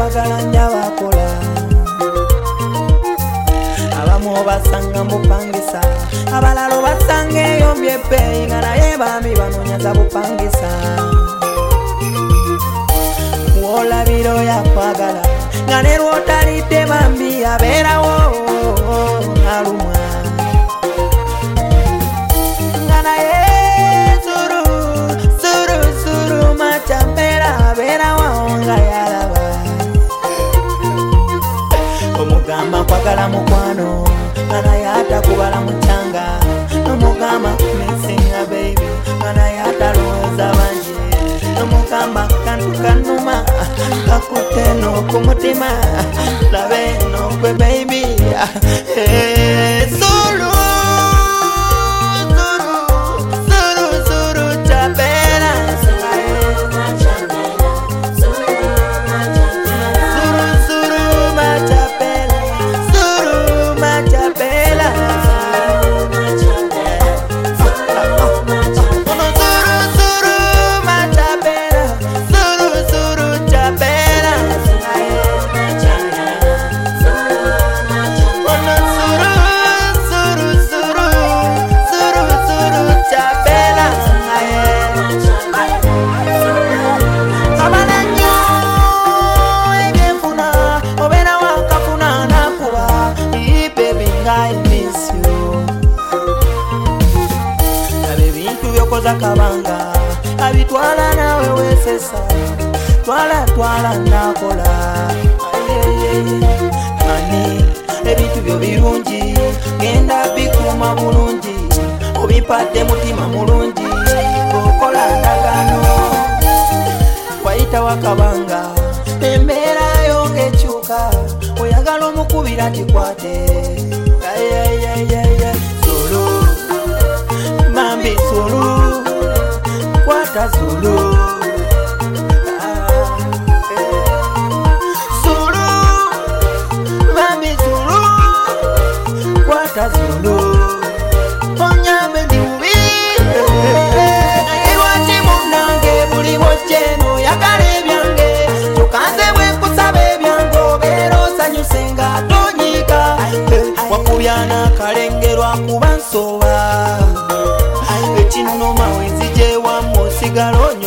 abakwagala nnyo bakola abamu basanga mupangisa abalala basanga eyombye ebbeeyi nga naye bambi banonyaza bupangisa olabira oyakwagala nga ne lwotalidde bambi abeerawo alumwa nga naye zuru zuru zuru machampera abeerawo nga yalaba omugamba kwagala mukwano nga naye atakubala mukyanga omugamba kumisinga baby nga naye atalowooza bangi omugamba kantu kanuma kakuteno kumutima labe nokwe baby zulu zuru zuru zuru chapera zuru zuru machapela zuru machapela I miss you. Ebintu byokoza kabanga abitwala nawe wesesa twala nakola ani ebintu byo birungi genda bikuma bulungi obipadde mutima mulungi okola ndagano wayita wakabanga embeera yongekyuka oyagala omukubira kikwate Zulu, Mambi Zulu, Kwata Zulu, Zulu, Mambi Zulu, Kwata Zulu, Onyame diwi, Ewachi munange buli wojeno yakale byange, tukanze bwekusabe byango bero sanyusenga tonyika. Wakubyana kalengerwa kuba nsoba ekinoma wenzije wa musigalo